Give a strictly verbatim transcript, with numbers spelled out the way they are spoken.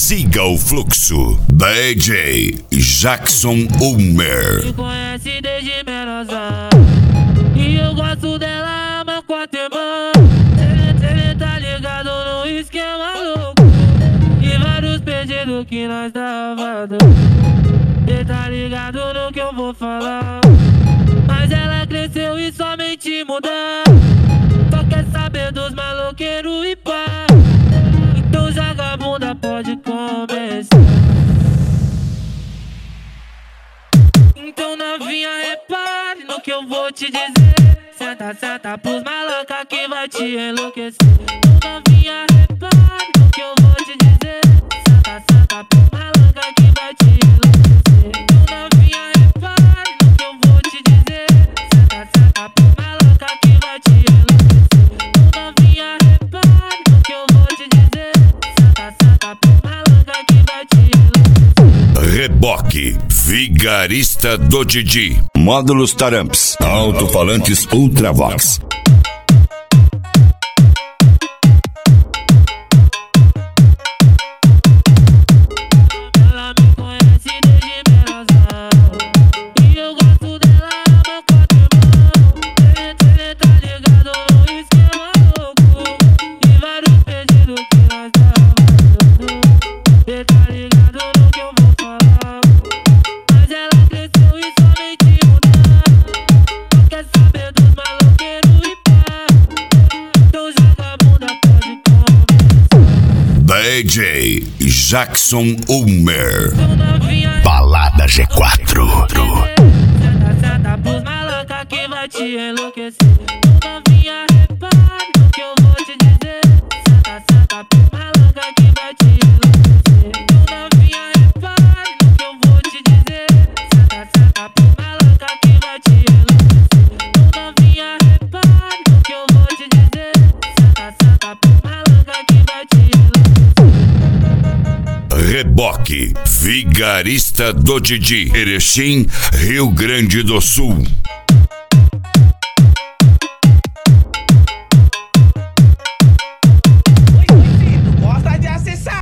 Siga o fluxo. D J Jackson Ulmer. Me conhece desde menosão e eu gosto dela, mas com a temã. Ele tá ligado no esquema louco e vários pedidos que nós tava dando. Ele tá ligado no que eu vou falar, mas ela cresceu e somente mudar. Só quer saber dos maloqueiros e pá. Então joga a bunda, pode começar. Então novinha, repare no que eu vou te dizer. Senta, senta pros maloca que vai te enlouquecer. Então novinha, repare no que eu vou te dizer. Senta, senta pros maloca que vai te enlouquecer. Então novinha, repare no que eu vou te dizer. Senta, senta pros maloca que vai te enlouquecer. Então novinha, repare no que eu vou te dizer. Senta, senta pros maloca que vai te enlouquecer. Reboque, Vigarista do Didi. Módulos Taramps, alto-falantes Ultravox. Ela me conhece desde menosão e eu gosto dela, mas com a temã. Ele tá ligado no esquema louco e vários pedidos que nós tava dando. Ele tá ligado no que eu vou falar, mas ela cresceu e somente mudar. Não quer saber dos maloqueiros e pá. Então joga a bunda, pode começar. D J Jackson Ulmer. Então novinha, Balada G quatro. senta, senta pros maloca que vai te enlouquecer. Então novinha, repare no que eu vou te dizer. Senta, senta pros maloca que vai te enlouquecer. Então novinha, repare no que eu vou te dizer. Senta, senta pros maloca que vai te enlouquecer. Então novinha, repare no que eu vou te dizer. Senta, senta pros maloca que vai te enlouquecer. Reboque, Vigarista do Didi. Erechim, Rio Grande do Sul.